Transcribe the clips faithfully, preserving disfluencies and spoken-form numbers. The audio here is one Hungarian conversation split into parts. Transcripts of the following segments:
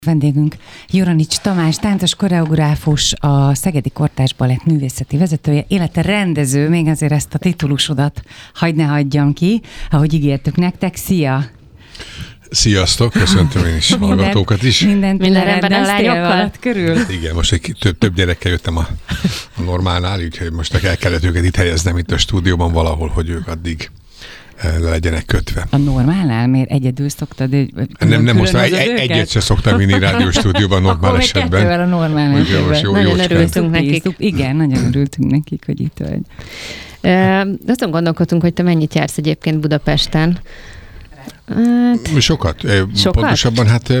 Vendégünk Joranics Tamás, táncos koreográfus, a Szegedi Kortárs Balett művészeti vezetője, illetve rendező, még azért ezt a titulusodat hagyd ne hagyjam ki, ahogy ígértük nektek. Szia! Sziasztok, köszöntöm én is hallgatókat is. Mindent Minden rendben a lányokkal? Körül? Igen, most egy több, több gyerekkel jöttem a, a normálnál, úgyhogy most el kellett őket itt helyeznem itt a stúdióban valahol, hogy ők addig le legyenek kötve. A normálnál? Miért egyedül szoktad? Nem, nem most egy, egyet se szoktam vinni rádióstúdión normál esetben. Akkor még kettővel a normál esetben. Nagyon örültünk nekik. Igen, nagyon örültünk nekik, hogy itt vagy. Azon gondolkodtunk, hogy te mennyit jársz egyébként Budapesten. Hát, sokat. Sokat. Pontosabban hát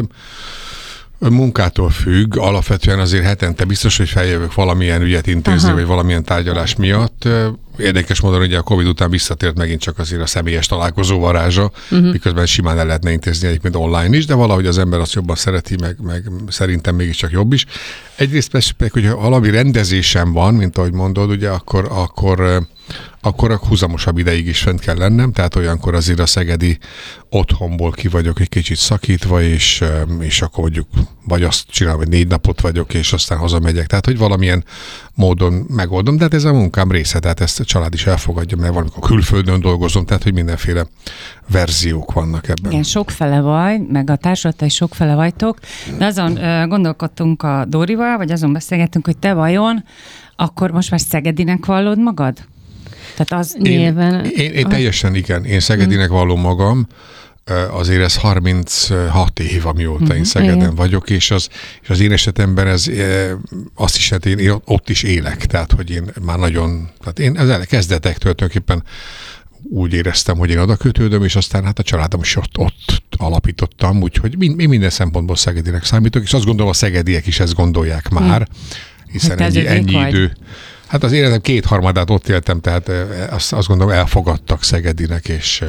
munkától függ, alapvetően azért hetente biztos, hogy feljövök valamilyen ügyet intézni, Aha. vagy valamilyen tárgyalás miatt. Érdekes módon, hogy a Covid után visszatért megint csak azért a személyes találkozó varázsa, uh-huh. miközben simán el lehetne intézni egyébként online is, de valahogy az ember azt jobban szereti, meg, meg szerintem mégiscsak jobb is. Egyrészt persze, hogyha valami rendezésem van, mint ahogy mondod, ugye, akkor, akkor akkor húzamosabb ideig is fent kell lennem, tehát olyankor azért a szegedi otthonból ki vagyok egy kicsit szakítva, és, és akkor mondjuk vagy azt csinálom, hogy négy napot vagyok, és aztán hazamegyek. Tehát, hogy valamilyen módon megoldom, de hát ez a munkám része, tehát ezt a család is elfogadja, mert valamikor külföldön dolgozom, tehát, hogy mindenféle verziók vannak ebben. Igen, sokfele vagy, meg a társulattal is sokfele vagytok, de azon uh, gondolkodtunk a Dórival, vagy azon beszélgettünk, hogy te vajon, akkor most már szegedinek vallod magad? Tehát az én, nyilván... Én, én teljesen igen, én szegedinek vallom magam, azért ez harminchat év, amióta uh-huh. én Szegeden igen. vagyok, és az, és az én esetemben ez azt is, hát én, én ott is élek, tehát hogy én már nagyon, tehát én az kezdetektől tulajdonképpen úgy éreztem, hogy én oda kötődöm, és aztán hát a családom is ott, ott alapítottam, úgyhogy én minden szempontból szegedinek számítok, és azt gondolom a szegediek is ezt gondolják már, hiszen hát ennyi, ennyi idő. Hát az életem kétharmadát ott éltem, tehát azt, azt gondolom elfogadtak szegedinek, és,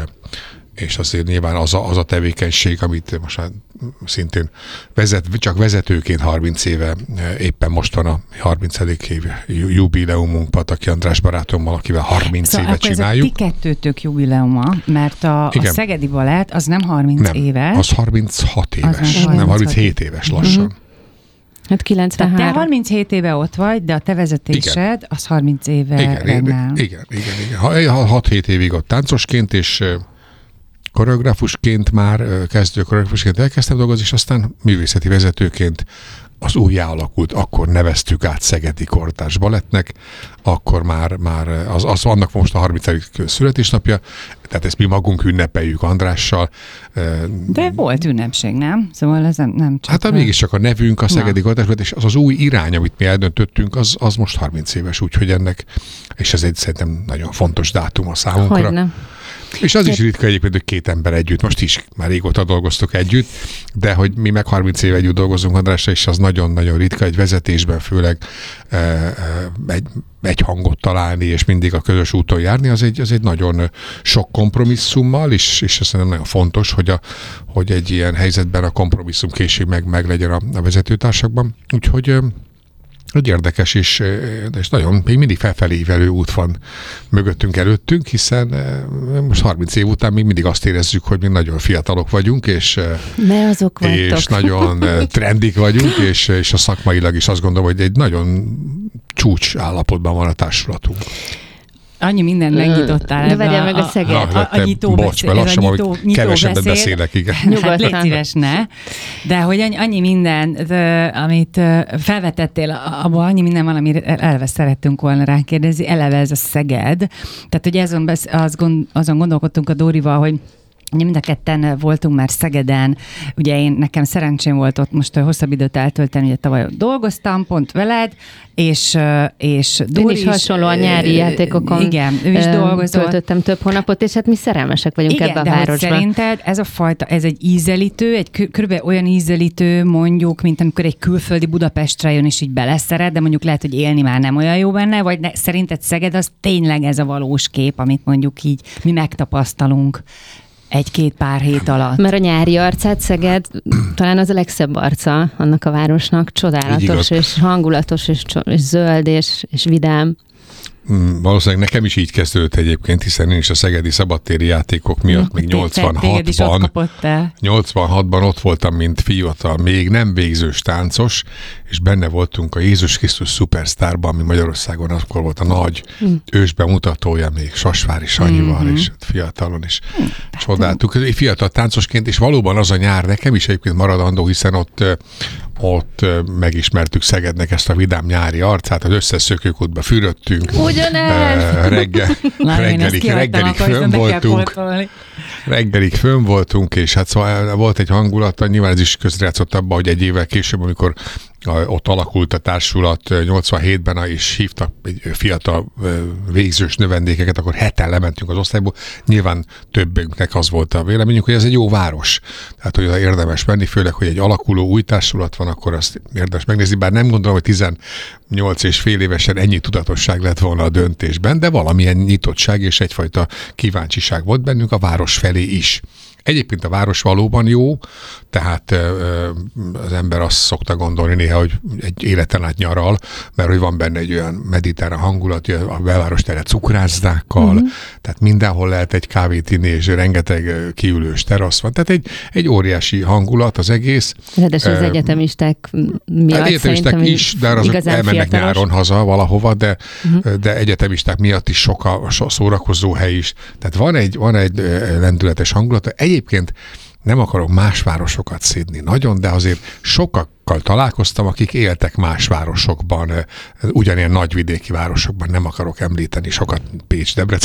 és azért nyilván az a, az a tevékenység, amit most már szintén vezet, csak vezetőként harminc éve, éppen most van a harmincadik év jubileumunk Pataki András barátommal, akivel harminc szóval éve csináljuk. Ez a ti kettőtök jubileuma, mert a, a Szegedi Balett az nem harminc nem, éves. az harminchat éves, az nem, nem harminchét éves lassan. Uh-huh. Hát kilencvenhárom. Tehát te harminchét éve ott vagy, de a te vezetésed igen. az harminc éve igen, regnál. Igen, igen, igen. igen. hat-hét évig ott táncosként, és koreográfusként már kezdő koreográfusként elkezdtem dolgozni, és aztán művészeti vezetőként az újjá alakult, akkor neveztük át Szegedi Kortárs Balettnek, akkor már, már az, az annak most a harmincadik születésnapja, tehát ezt mi magunk ünnepeljük Andrással. De volt ünnepség, nem? Szóval ez nem, nem csak... Hát a... mégiscsak a nevünk a Szegedi Kortárs Balett, és az az új irány, amit mi eldöntöttünk, az, az most harminc éves, úgyhogy ennek, és ez egy szerintem nagyon fontos dátum a számunkra. Hogyne. És az is ritka egyébként, hogy két ember együtt, most is már régóta dolgoztuk együtt, de hogy mi meg harminc éve együtt dolgozunk Andrással, és az nagyon-nagyon ritka egy vezetésben, főleg e, e, egy, egy hangot találni, és mindig a közös úton járni, az egy, az egy nagyon sok kompromisszummal, és, és ez szerintem nagyon fontos, hogy, a, hogy egy ilyen helyzetben a kompromisszumkészség meg, meg legyen a, a vezetőtársakban. Úgyhogy egy érdekes, és, és nagyon, még mindig felfelé ívelő út van mögöttünk, előttünk, hiszen most harminc év után még mindig azt érezzük, hogy mi nagyon fiatalok vagyunk, és, ne azok és nagyon trendik vagyunk, és, és a szakmailag is azt gondolom, hogy egy nagyon csúcs állapotban van a társulatunk. Annyi minden megnyitottál. De vegyél meg a Szeged. A, a, a nyitó bocs, beszél, lassan, nyitó, nyitó kevesebbet beszél. beszélek, igen. Hát légy szíves, ne. De hogy annyi, annyi minden, amit felvetettél, abban annyi minden van, amire eleve szerettünk volna rákérdezni, eleve ez a Szeged. Tehát, hogy azon, azon gondolkodtunk a Dórival, hogy mind a ketten voltunk már Szegeden, ugye én, nekem szerencsém volt ott most hosszabb időt eltölteni, ugye tavaly dolgoztam pont veled, és, és Dóri is, is hasonló a nyári játékokon igen, ő is dolgozott. Töltöttem több hónapot, és hát mi szerelmesek vagyunk igen, ebbe a de városba. Szerinted ez a fajta, ez egy ízelítő, egy körülbelül olyan ízelítő mondjuk, mint amikor egy külföldi Budapestre jön és így beleszeret, de mondjuk lehet, hogy élni már nem olyan jó benne, vagy ne, szerinted Szeged az tényleg ez a valós kép, amit mondjuk így mi megtapasztalunk egy-két pár hét alatt. Mert a nyári arcát Szeged talán az a legszebb arca annak a városnak, csodálatos és hangulatos és, és zöld és, és vidám. Valószínűleg nekem is így kezdődött egyébként, hiszen én is a szegedi szabadtéri játékok miatt még nyolcvanhatban, nyolcvanhatban ott voltam, mint fiatal, még nem végzős táncos, és benne voltunk a Jézus Krisztus Superstárban, ami Magyarországon akkor volt a nagy mm. ősbemutatója, még Sasvári Sanyival, mm-hmm. és fiatalon is mm. csodáltuk. Fiatal táncosként, és valóban az a nyár nekem is egyébként maradandó, hiszen ott ott megismertük Szegednek ezt a vidám nyári arcát, az összes szökőkútba fürödtünk. Ugyanez! Reggel, reggelig, reggelig fönn voltunk. Reggelig fönn voltunk, és hát szóval volt egy hangulata, nyilván ez is közrejátszott abban, hogy egy évvel később, amikor ott alakult a társulat nyolcvanhétben, és hívtak egy fiatal végzős növendékeket, akkor heten lementünk az osztályból. Nyilván többünknek az volt a véleményünk, hogy ez egy jó város. Tehát, hogy érdemes menni, főleg, hogy egy alakuló új társulat van, akkor azt érdemes megnézni. Bár nem gondolom, hogy tizennyolc és fél évesen ennyi tudatosság lett volna a döntésben, de valamilyen nyitottság és egyfajta kíváncsiság volt bennünk a város felé is. Egyébként a város valóban jó, tehát az ember azt szokta gondolni néha, hogy egy életen át nyaral, mert hogy van benne egy olyan mediterrán hangulat, a belváros tele cukrászdákkal, mm-hmm. tehát mindenhol lehet egy kávét inni, és rengeteg kiülős terasz van. Tehát egy, egy óriási hangulat az egész. Ráadásul az uh, egyetemisták miatt egyetemisták is, de azok elmennek fiatalos. Nyáron haza valahova, de, uh-huh. de egyetemisták miatt is sok a szórakozó hely is. Tehát van egy, van egy lendületes hangulata. Egyébként nem akarok más városokat szídni nagyon, de azért sokakkal találkoztam, akik éltek más városokban, ugyanilyen nagyvidéki városokban, nem akarok említeni sokat, Pécs, Debrecen.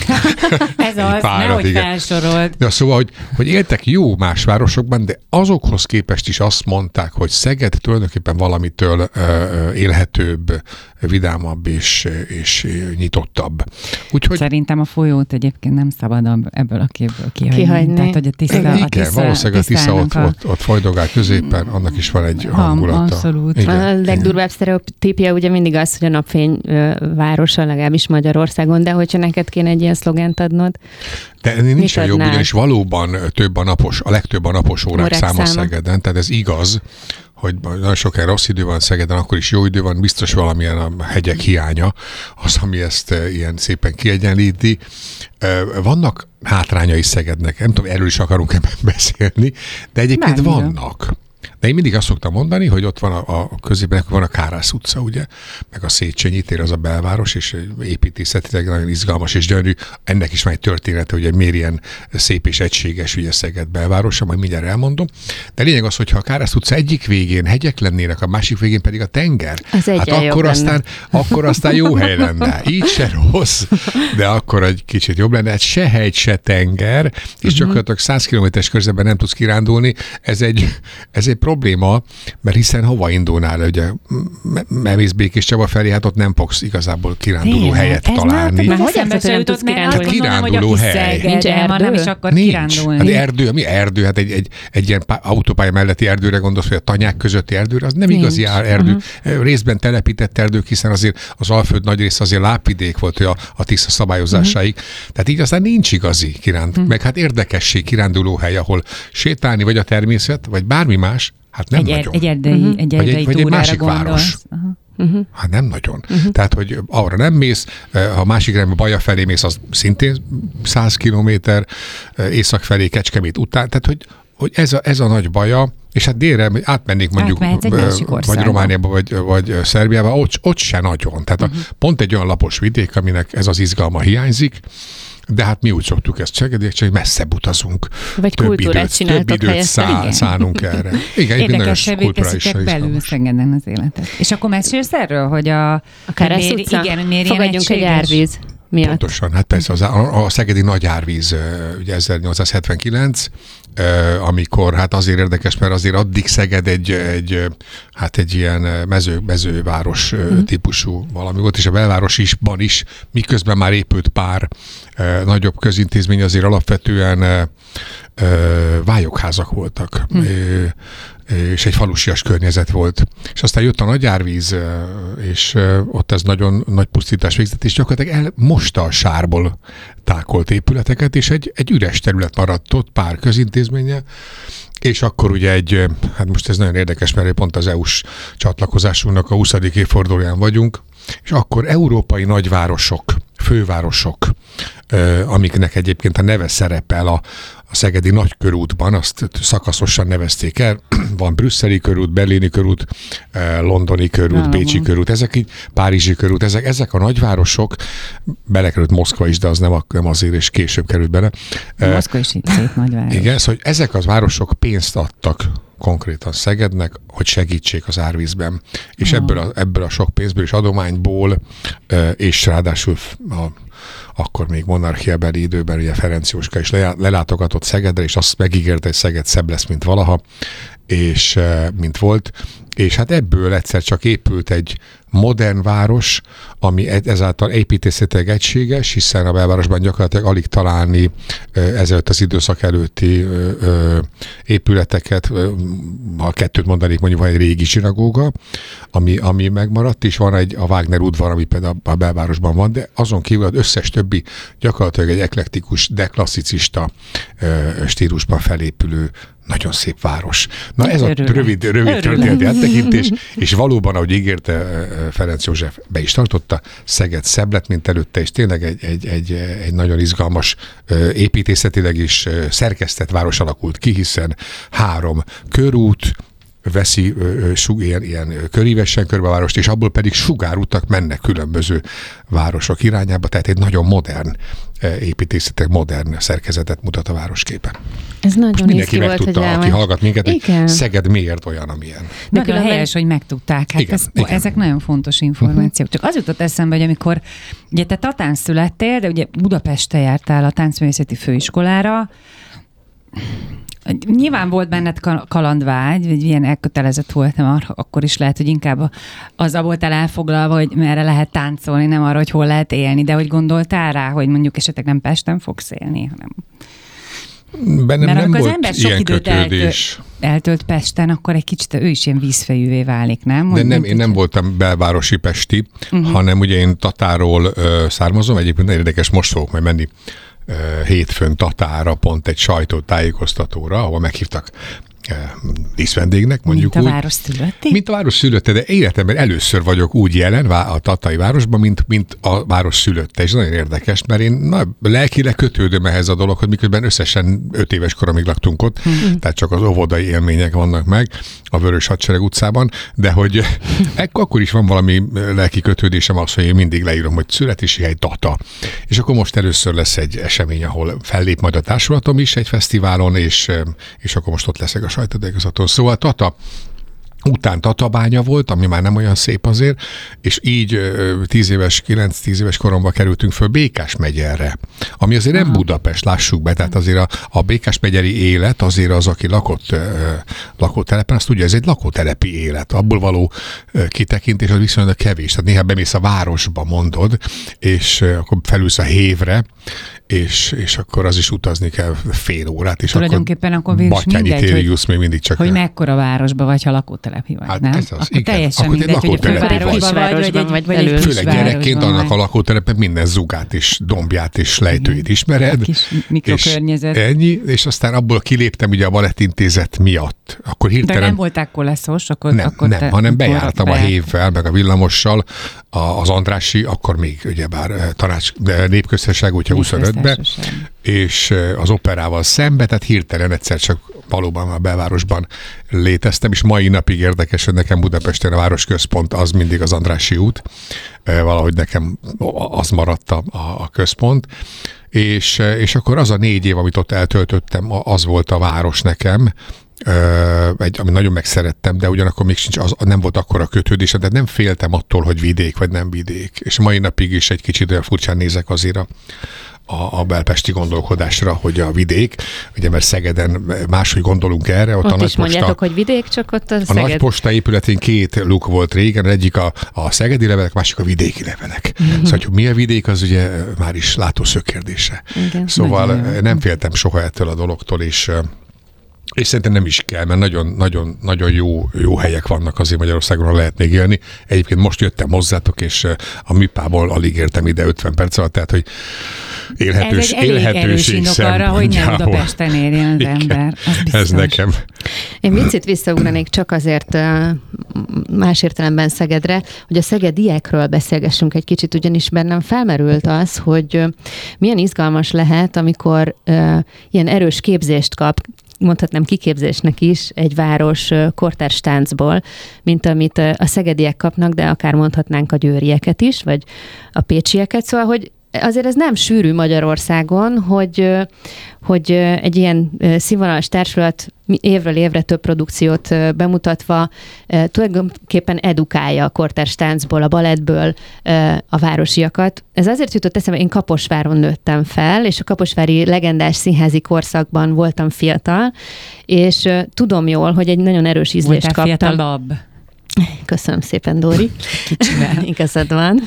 Ez az, nehogy felsorold. Ja, szóval, hogy, hogy éltek jó más városokban, de azokhoz képest is azt mondták, hogy Szeged tulajdonképpen valamitől uh, élhetőbb, vidámabb és, és nyitottabb. Úgyhogy... Szerintem a folyót egyébként nem szabad ebből a képből kihagyni. kihagyni. Tehát, hogy a tiszta, igen, a tisza, valószínűleg a Tisza ott, a... ott, ott folydogál középen, annak is van egy hangulata. Abszolút. Igen, a legdurvább sztereotípia ugye mindig az, hogy a napfény városa, legalábbis Magyarországon, de hogyha neked kéne egy ilyen szlogent adnod, de nincs jobb, ugyanis valóban több a napos, a legtöbb a napos órák, órák száma Szegeden, tehát ez igaz, hogy nagyon sok rossz idő van Szegeden, akkor is jó idő van, biztos valamilyen a hegyek hiánya, az, ami ezt ilyen szépen kiegyenlíti. Vannak hátrányai Szegednek, nem tudom, erről is akarunk ebben beszélni, de egyébként Bármilyen. vannak. De én mindig azt szoktam mondani, hogy ott van a, a közében van a Kárász utca, ugye, meg a Széchenyi tér, az a belváros, és építészetileg nagyon izgalmas és gyönyörű. Ennek is van egy története, hogy miért ilyen szép és egységes ugye Szeged belvárosa, majd mindjárt elmondom. De lényeg az, hogyha a Kárász utca egyik végén hegyek lennének, a másik végén pedig a tenger, az hát akkor aztán, akkor aztán jó hely lenne. Így se rossz, de akkor egy kicsit jobb lenne. Hát se hegy, se tenger, és uh-huh. gyakorlatilag száz kilométeres körzetben nem tudsz kirándulni. Ez egy, ez egy probléma, mert hiszen hova indulnál, ugye, Memész Békés Csaba felé, hát ott nem fogsz igazából kiránduló Tényleg, helyet találni. Már hogy eszembe jutott kirándulni? Hát kiránduló hely. Nincs erdő? Nem is akar Nincs. kirándulni. Hát erdő, mi erdő? Hát egy, egy, egy ilyen autópálya melletti erdőre gondolsz, hogy a tanyák közötti erdőre, az nem Nincs. igazi erdő. Uh-huh. Részben telepített erdők, hiszen azért az Alföld nagy része azért lápvidék volt, hogy a, a Tisza szabályozásáig. Uh-huh. Tehát így aztán nincs igazi kiránduló. Uh-huh. Meg hát érdekesség kiránduló hely, ahol sétálni, vagy a természet, vagy bármi más, hát nem egy nagyon. Egy erdei, uh-huh. egy erdei vagy egy, vagy egy másik gondolsz. város. Uh-huh. Uh-huh. Hát nem nagyon. Uh-huh. Tehát, hogy arra nem mész, ha a másik irányba Baja felé mész, az szintén száz kilométer, észak felé Kecskemét után. Tehát, hogy, hogy ez, a, ez a nagy Baja, és hát délre átmennék mondjuk vagy Romániába, vagy, vagy Szerbiába, ott, ott se nagyon. Tehát uh-huh. a, pont egy olyan lapos vidék, aminek ez az izgalma hiányzik, de hát mi úgy szoktuk ezt Szegediek, csak messzebb utazunk. Vagy több kultúrát időt, több időt szá, szánunk erre. Igen, érdekesebbé teszitek belül Szegeden az életet. És akkor mesélsz erről, hogy a... A Kárász utca? Igen, miért fogadjunk egy árvíz miatt. Pontosan, hát persze az, a, a szegedi nagy árvíz, ugye ezernyolcszázhetvenkilenc, amikor hát azért érdekes, mert azért addig Szeged egy, egy hát egy ilyen mező, mezőváros mm. típusú valami volt, és a belvárosban is, miközben már épült pár nagyobb közintézmény, azért alapvetően vályokházak voltak. Mm. és egy falusias környezet volt. És aztán jött a nagy árvíz, és ott ez nagyon nagy pusztítás végzett, és gyakorlatilag elmosta a sárból tákolt épületeket, és egy, egy üres terület maradt ott, pár közintézménye, és akkor ugye egy, hát most ez nagyon érdekes, mert pont az é u-s csatlakozásunknak a huszadik évfordulóján vagyunk, és akkor európai nagyvárosok, fővárosok, amiknek egyébként a neve szerepel a, a szegedi nagykörútban, azt szakaszosan nevezték el, van brüsszeli körút, berlini körút, londoni körút, Bravo. Bécsi körút, ezek így, párizsi körút, ezek, ezek a nagyvárosok, belekerült Moszkva is, de az nem, nem azért, és később került bele. Moszkva is itt szép nagyváros. Igen, szóval ezek az városok pénzt adtak konkrétan Szegednek, hogy segítsék az árvízben. És ebből a, ebből a sok pénzből és adományból, és ráadásul a, akkor még monarchiabeli időben ugye Ferenc Jóska is lelátogatott Szegedre, és azt megígérte, hogy Szeged szebb lesz, mint valaha, és mint volt. És hát ebből egyszer csak épült egy modern város, ami ezáltal építészetileg egységes, hiszen a belvárosban gyakorlatilag alig találni ezelőtt az időszak előtti épületeket, ha kettőt mondanék, mondjuk van egy régi zsinagóga, ami, ami megmaradt, és van egy a Wagner udvar, ami például a belvárosban van, de azon kívül az összes többi gyakorlatilag egy eklektikus, de klasszicista stílusban felépülő nagyon szép város. Na ez Örülök. a rövid, rövid történeti áttekintés, és valóban, ahogy ígérte Ferenc József, be is tartotta, Szeged szebb lett, mint előtte, és tényleg egy, egy, egy, egy nagyon izgalmas építészetileg is szerkesztett város alakult ki, hiszen három körút veszi sug, ilyen, ilyen körívesen körbe a várost, és abból pedig sugárutak mennek különböző városok irányába, tehát egy nagyon modern építészetek, modern szerkezetet mutat a városképen. Ez nagyon mindenki megtudta, aki elmegy. hallgat minket, igen. hogy Szeged miért olyan, amilyen. De nagyon helyes, hogy megtudták. Hát igen, ez, igen. Ezek nagyon fontos információk. Uh-huh. Csak az jutott eszembe, hogy amikor ugye te Tatán születtél, de ugye Budapesten jártál a táncművészeti főiskolára, nyilván volt benned kalandvágy, vagy ilyen elkötelezett voltam, akkor is lehet, hogy inkább azzal voltál elfoglalva, hogy merre lehet táncolni, nem arra, hogy hol lehet élni, de hogy gondoltál rá, hogy mondjuk esetleg nem Pesten fogsz élni, hanem... Bennem Mert nem amikor az volt ember sok ilyen időt kötődés. eltölt, eltölt Pesten, akkor egy kicsit ő is ilyen vízfejűvé válik, nem? De nem, én nem voltam belvárosi pesti, uh-huh. hanem ugye én Tatáról uh, származom, egyébként nagyon érdekes, most fogok majd menni uh, hétfőn Tatára, pont egy sajtótájékoztatóra, ahol meghívtak díszvendégnek, mondjuk mint úgy. a város szülötti? Mint a város szülötte, de életemben először vagyok úgy jelen a tatai városban, mint, mint a város szülötte. És nagyon érdekes, mert én na, lelkileg kötődöm ehhez a dologhoz, miközben összesen öt éves koromig laktunk ott, mm-hmm. tehát csak az óvodai élmények vannak meg a Vörös Hadsereg utcában, de hogy akkor is van valami lelki kötődésem az, hogy én mindig leírom, hogy születési hely Tata. És akkor most először lesz egy esemény, ahol fellép majd a társulatom is egy fesztiválon, és, és akkor most ott leszek a sajtótájékoztatón. Szóval Tata után Tatabánya volt, ami már nem olyan szép azért, és így tíz éves, kilenc-tíz éves koromban kerültünk föl Békás megyerre, ami azért nem Budapest, lássuk be, tehát azért a, a Békás megyeri élet, azért az, aki lakott lakótelepen, azt tudja, ez egy lakótelepi élet, abból való kitekintés az viszonylag kevés, tehát néha bemész a városba, mondod, és akkor felülsz a hévre, és, és akkor az is utazni kell fél órát, és tulajdonképpen akkor, akkor Batthyány térig jussz még mindig csak. Hogy el. mekkora városba vagy, ha lakótelepi vagy, hát nem? Ez az, akkor igen. teljesen akkor mindegy, hogy a fővárosban vagy, vagy, vagy, vagy, vagy egy főleg gyerekként annak a lakótelepen minden zugát és dombját és lejtőit ismered. Kis mikrokörnyezet. Ennyi, és aztán abból kiléptem ugye a balettintézet miatt. Akkor hirtelen... De nem voltál koleszos? Akkor, nem, akkor nem te, hanem bejártam be... a hévvel, meg a villamossal, a, az Andrássy, akkor még ugyebár tanács, de népköztesség, úgyhogy huszonötben, és az operával szembe, tehát hirtelen egyszer csak valóban a belvárosban léteztem, és mai napig érdekes, hogy nekem Budapesten a városközpont az mindig az Andrássy út, valahogy nekem az maradt a, a központ, és, és akkor az a négy év, amit ott eltöltöttem, az volt a város nekem, egy, ami nagyon megszerettem, de ugyanakkor még sincs, az, nem volt akkora kötődés, de nem féltem attól, hogy vidék vagy nem vidék. És mai napig is egy kicsit olyan furcsán nézek azért a, a, a belpesti gondolkodásra, hogy a vidék, ugye mert Szegeden máshogy gondolunk erre. Ott, ott a nagy is mondjátok, posta, hogy vidék, csak ott a, a Szeged... nagy posta épületén két luk volt régen, egyik a, a szegedi levelek, másik a vidéki levelek. Mm-hmm. Szóval, hogy mi a vidék, az ugye már is látószög kérdése. Igen, szóval nem féltem soha ettől a dologtól, és És szerintem nem is kell, mert nagyon, nagyon, nagyon jó, jó helyek vannak azért Magyarországon, ahol lehet még élni. Egyébként most jöttem hozzátok, és a műpából alig értem ide ötven perc alatt, tehát, hogy élhetős, ez egy élhetőség arra, hogy nem Budapesten érjen az ember. Ez nekem. Én viccit visszaugranék csak azért más értelemben Szegedre, hogy a szegediekről beszélgessünk egy kicsit, ugyanis bennem felmerült az, hogy milyen izgalmas lehet, amikor ilyen erős képzést kap, mondhatnám kiképzésnek is egy város kortárs táncból, mint amit a szegediek kapnak, de akár mondhatnánk a győrieket is, vagy a pécsieket, szóval, hogy azért ez nem sűrű Magyarországon, hogy, hogy egy ilyen színvonalas társulat évről évre több produkciót bemutatva tulajdonképpen edukálja a kortárs táncból, a balettből a városiakat. Ez azért jutott eszembe, én Kaposváron nőttem fel, és a kaposvári legendás színházi korszakban voltam fiatal, és tudom jól, hogy egy nagyon erős ízlést kaptam. Voltál fiatalabb. Köszönöm szépen, Dóri. Igazad van.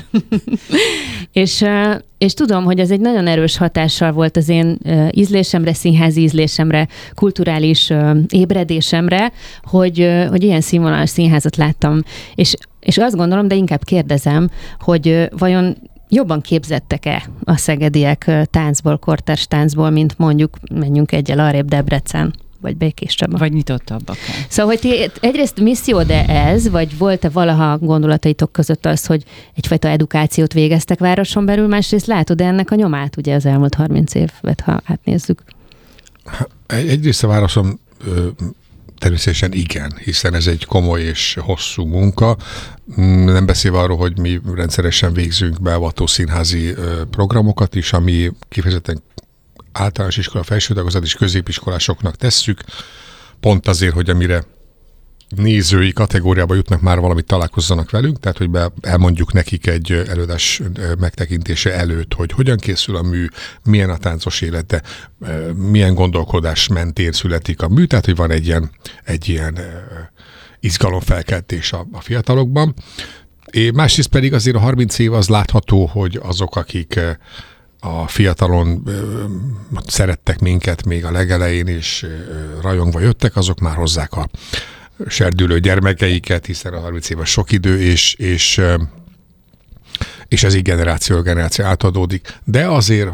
és, és tudom, hogy ez egy nagyon erős hatással volt az én ízlésemre, színházi ízlésemre, kulturális ébredésemre, hogy, hogy ilyen színvonalas színházat láttam. És, és azt gondolom, de inkább kérdezem, hogy vajon jobban képzettek-e a szegediek táncból, kortárs táncból, mint mondjuk menjünk egyel arrébb Debrecen? Vagy Békés Csaba. Vagy nyitottabbak. Szóval, hogy ti egyrészt misszió, de ez, vagy volt-e valaha gondolataitok között az, hogy egyfajta edukációt végeztek városon belül, másrészt látod ennek a nyomát, ugye az elmúlt harminc évet, ha átnézzük? Egyrészt a válaszom természetesen igen, hiszen ez egy komoly és hosszú munka. Nem beszélve arról, hogy mi rendszeresen végzünk beavató színházi programokat is, ami kifejezetten általános iskola, felső tagozat és középiskolásoknak tesszük, pont azért, hogy amire nézői kategóriába jutnak, már valamit találkozzanak velünk, tehát hogy be, elmondjuk nekik egy előadás megtekintése előtt, hogy hogyan készül a mű, milyen a táncos élete, milyen gondolkodás mentén születik a mű, tehát hogy van egy ilyen, egy ilyen izgalomfelkeltés a, a fiatalokban. És másrészt pedig azért a harminc év az látható, hogy azok, akik a fiatalon ö, szerettek minket még a legelején, és ö, rajongva jöttek, azok már hozzák a serdülő gyermekeiket, hiszen a harminc év sok idő, és, és, ö, és ez így generáció generáció átadódik. De azért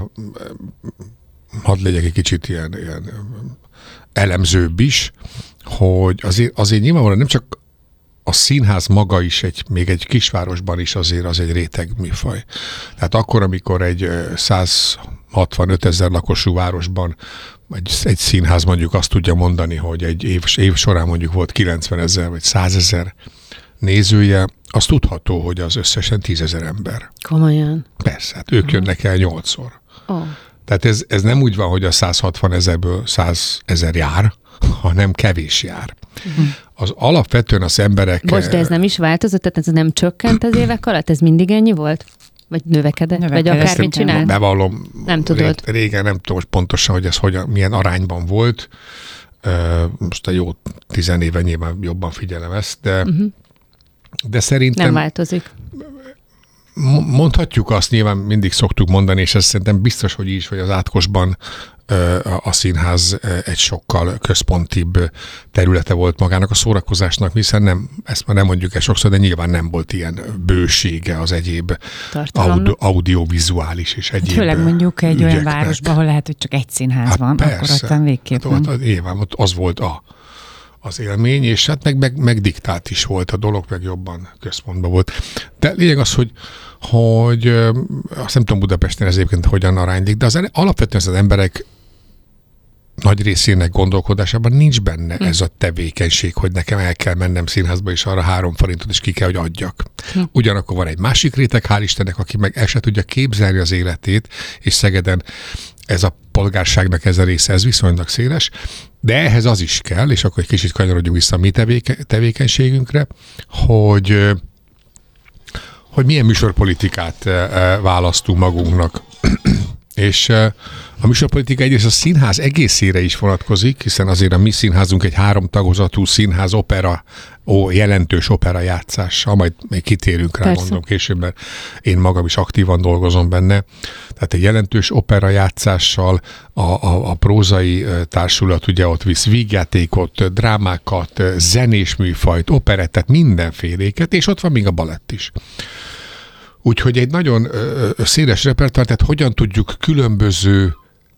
hadd legyek egy kicsit ilyen, ilyen elemzőbb is, hogy azért, azért nyilvánvalóan nem csak a színház maga is, egy, még egy kisvárosban is azért az egy réteg műfaj. Tehát akkor, amikor egy száz hatvanöt ezer lakosú városban egy, egy színház mondjuk azt tudja mondani, hogy egy év, év során mondjuk volt kilencven ezer vagy száz ezer nézője, az tudható, hogy az összesen tízezer ember. Komolyan? Persze, hát ők jönnek el nyolcszor. Oh. Tehát ez, ez nem úgy van, hogy a száz hatvan ezerből száz ezer jár, hanem kevés jár. Uh-huh. Az alapvetően az emberek... Bocs, de ez nem is változott? Tehát ez nem csökkent az évek alatt? Ez mindig ennyi volt? Vagy növekedett? Növekedett. Vagy akármit csinált? Bevallom, nem tudod. Régen nem tudom pontosan, hogy ez hogyan, milyen arányban volt. Most a jó tizenéve nyilván jobban figyelem ezt, de, uh-huh. de szerintem... Nem változik. Mondhatjuk azt, nyilván mindig szoktuk mondani, és ez szerintem biztos, hogy így, hogy az Átkosban a színház egy sokkal központibb területe volt magának a szórakozásnak, hiszen nem, ezt már nem mondjuk el sokszor, de nyilván nem volt ilyen bősége az egyéb audio, audiovizuális és egyéb Főleg mondjuk egy ügyeknek. Olyan városban, ahol lehet, hogy csak egy színház hát van, persze. Akkor ottan végképp hát, ott, nyilván ott az volt a, az élmény, és hát meg, meg, meg diktált is volt a dolog, meg jobban központban volt. De lényeg az, hogy hogy azt nem tudom Budapesten ez egyébként hogyan aránylik, de az, alapvetően az emberek nagy részének gondolkodásában nincs benne hm. ez a tevékenység, hogy nekem el kell mennem színházba, és arra három forintot is ki kell, hogy adjak. Hm. Ugyanakkor van egy másik réteg, hál' Istennek, aki meg el se tudja képzelni az életét, és Szegeden ez a polgárságnak ez a része, ez viszonylag széles, de ehhez az is kell, és akkor egy kicsit kanyarodjunk vissza a mi tevéke- tevékenységünkre, hogy, hogy milyen műsorpolitikát választunk magunknak. És A műsorpolitika egyrészt a színház egészére is vonatkozik, hiszen azért a mi színházunk egy három tagozatú színház, opera, ó, jelentős opera játszással, majd még kitérünk rá, Persze. mondom később, mert én magam is aktívan dolgozom benne. Tehát egy jelentős opera játszással a, a, a prózai társulat ugye ott visz vígjátékot, drámákat, zenés műfajt, operettet, mindenféléket, és ott van még a balett is. Úgyhogy egy nagyon ö, széles repertoár, tehát hogyan tudjuk különböző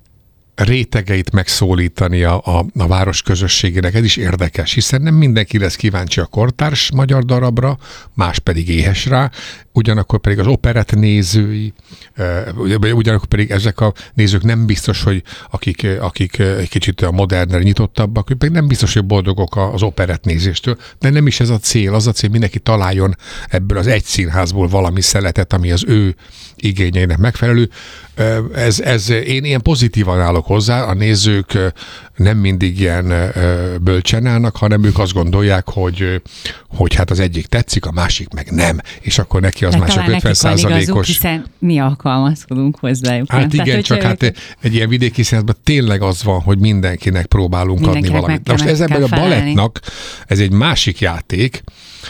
rétegeit megszólítani a, a, a város közösségének, ez is érdekes, hiszen nem mindenki lesz kíváncsi a kortárs magyar darabra, más pedig éhes rá, ugyanakkor pedig az operett nézői, ugyanakkor pedig ezek a nézők nem biztos, hogy akik, akik egy kicsit a modernre nyitottabbak, pedig nem biztos, hogy boldogok az operett nézéstől, de nem is ez a cél, az a cél, mindenki találjon ebből az egy színházból valami szeletet, ami az ő igényeinek megfelelő. Ez, ez, én ilyen pozitívan állok hozzá, a nézők nem mindig ilyen bölcsen állnak, hanem ők azt gondolják, hogy, hogy hát az egyik tetszik, a másik meg nem, és akkor neki az de már csak ötven százalékos. Hiszen mi alkalmazkodunk hozzájuk. Hát igen, Tehát, csak hát ők... egy ilyen vidéki színházban tényleg az van, hogy mindenkinek próbálunk mindenkinek adni valamit. Most ezen a balettnak, ez egy másik játék.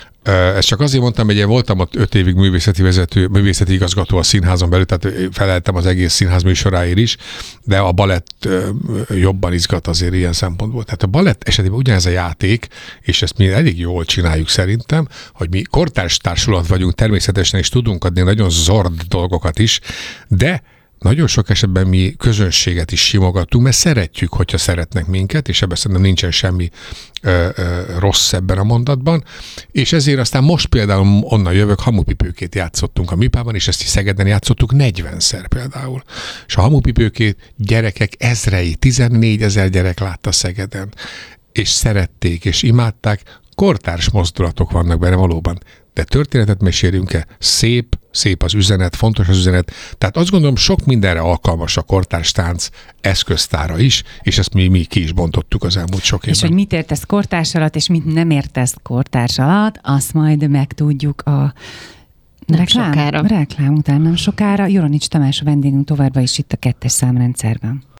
Ezt csak azért mondtam, hogy én voltam ott öt évig művészeti vezető, művészeti igazgató a színházon belül, tehát feleltem az egész színház műsoráért is, de a balett jobban izgat azért ilyen szempontból. Tehát a balett esetében ugyanez a játék, és ezt mi elég jól csináljuk szerintem, hogy mi kortárs társulat vagyunk, természetesen is tudunk adni nagyon zord dolgokat is, de nagyon sok esetben mi közönséget is simogatunk, mert szeretjük, hogyha szeretnek minket, és ebben szerintem nincsen semmi ö, ö, rossz ebben a mondatban, és ezért aztán most például onnan jövök, Hamupipőkét játszottunk a Műpában, és ezt is Szegeden játszottuk negyvenszer például. És a Hamupipőkét gyerekek ezrei, tizennégyezer gyerek látta Szegeden, és szerették, és imádták, kortárs mozdulatok vannak benne valóban. De történetet mesélünk-e? Szép, szép az üzenet, fontos az üzenet. Tehát azt gondolom, sok mindenre alkalmas a kortárs tánc eszköztára is, és ezt mi, mi ki is bontottuk az elmúlt sok évben. És hogy mit értesz kortárs alatt, és mit nem értesz kortárs alatt, azt majd megtudjuk a nem reklám, sokára. reklám után nem sokára. Joronics Tamás a vendégünk továbbra is itt a kettes számrendszerben.